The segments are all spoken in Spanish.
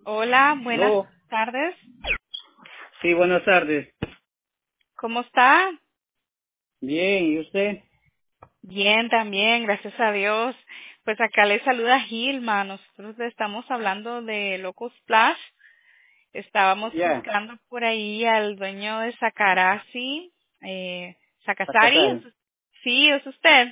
Hola, buenas Aló. tardes. Sí, buenas tardes. ¿Cómo está? Bien, ¿y usted? Bien, también, gracias a Dios. Pues acá le saluda Gilma. Nosotros le estamos hablando de Locus Splash. Estábamos Ya, buscando por ahí al dueño de Sakarasi, a Sakasari. casar. Sí, es usted.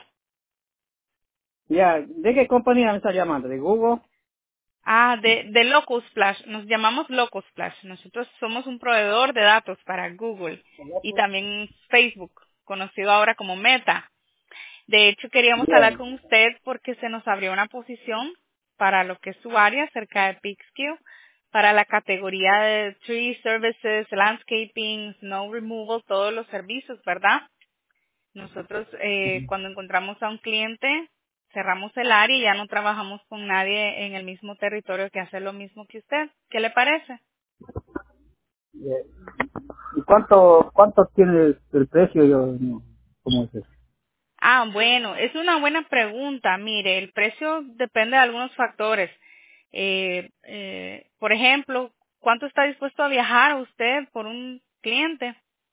Ya, ¿de qué compañía me está llamando? ¿De Google? Ah, de Locus Splash. Nos llamamos Locus Splash. Nosotros somos un proveedor de datos para Google y también Facebook, conocido ahora como Meta. De hecho, queríamos hablar Ya. con usted porque se nos abrió una posición para lo que es su área cerca de Peekskill, para la categoría de Tree Services, Landscaping, Snow Removal, todos los servicios, ¿verdad? Nosotros cuando encontramos a un cliente, cerramos el área y ya no trabajamos con nadie en el mismo territorio que hace lo mismo que usted. ¿Qué le parece? Ya. ¿Y cuánto tiene el precio? Yo, no, ¿cómo es eso? Ah, bueno, es una buena pregunta. Mire, el precio depende de algunos factores. Por ejemplo, ¿cuánto está dispuesto a viajar usted por un cliente?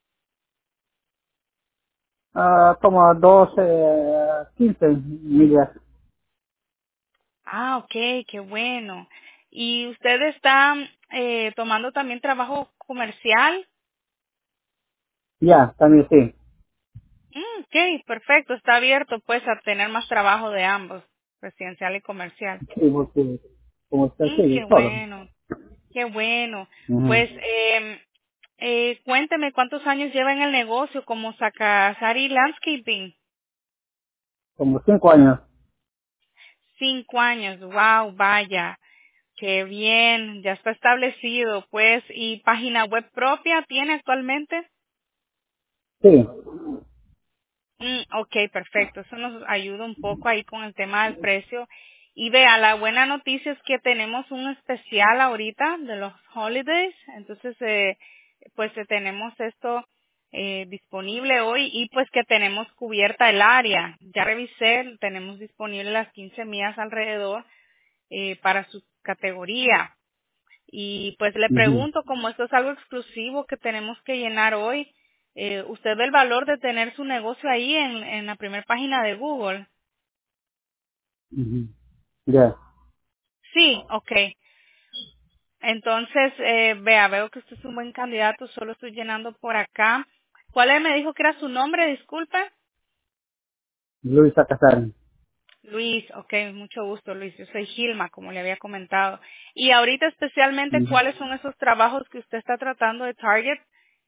Como 12, 15 millas. Ah, ok, qué bueno. ¿Y usted está tomando también trabajo comercial? Ya, también sí. Ok, perfecto. Está abierto pues a tener más trabajo de ambos, residencial y comercial. Sí, porque como usted sigue Qué solo. bueno. Qué bueno. Ujú. Pues cuénteme cuántos años lleva en el negocio como Sakasari Landscaping. Como 5 años. 5 años. Wow, vaya. Qué bien. Ya está establecido. Pues, ¿y página web propia tiene actualmente? Sí. Ok, perfecto. Eso nos ayuda un poco ahí con el tema del precio. Y vea, la buena noticia es que tenemos un especial ahorita de los holidays. Entonces, tenemos esto disponible hoy y pues que tenemos cubierta el área. Ya revisé, tenemos disponible las 15 millas alrededor para su categoría. Y pues le Ujú. pregunto, como esto es algo exclusivo que tenemos que llenar hoy, ¿usted ve el valor de tener su negocio ahí en la primera página de Google? Ujú. Ya. Sí, ok. Entonces, veo que usted es un buen candidato, solo estoy llenando por acá. Me dijo que era su nombre? Disculpe. Luis a casar. Luis, ok, mucho gusto Luis, yo soy Gilma, como le había comentado. Y ahorita especialmente, ¿cuáles son esos trabajos que usted está tratando de target?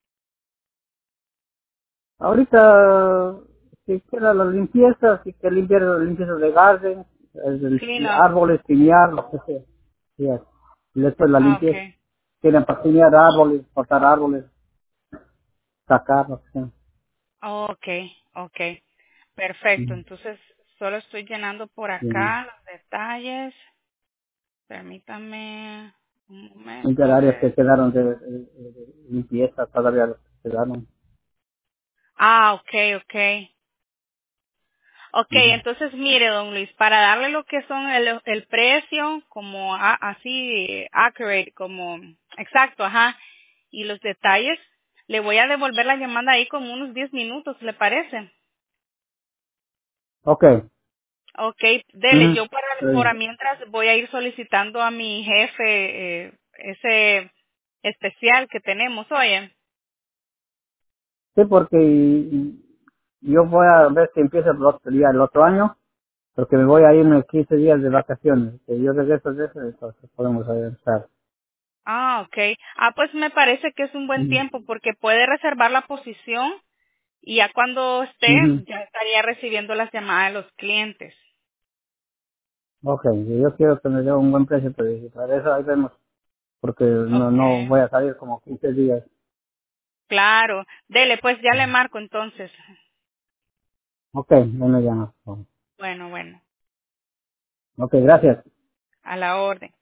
Ahorita, si quiera la limpieza, si quiere limpiar la limpieza de garden, Clean up. árboles, piñar, lo que sea. Yes. Y después la Ah, limpieza. ok. Quieren para piñar árboles, cortar árboles, sacar, lo que sea. Okay, okay. Perfecto. Ujú. Entonces, solo estoy llenando por Sí. acá los detalles. Permítame un momento Limpiar a áreas que ver. quedaron de limpieza, todavía los que quedaron. Ah, okay, okay. Okay, Ujú. entonces mire, don Luis, para darle lo que son el precio, como así, accurate, como exacto, ajá, y los detalles, le voy a devolver la llamada ahí como unos 10 minutos, ¿le parece? Ok. Okay, dele, Ujú. yo Está para bien. mientras voy a ir solicitando a mi jefe ese especial que tenemos, oye. Sí, porque yo voy a ver si empieza el otro año, porque me voy a irme 15 días de vacaciones. Que yo regreso de eso, entonces podemos avanzar. Ah, okay. Ah, pues me parece que es un buen Ujú. tiempo porque puede reservar la posición y ya cuando esté Ujú. ya estaría recibiendo las llamadas de los clientes. Ok, yo quiero que me dé un buen precio, pero para eso ahí vemos, porque no Okay. voy a salir como 15 días. Claro. Dele, pues ya le marco entonces. Ok, no me llamas. Bueno, bueno, Ok, gracias. a la orden.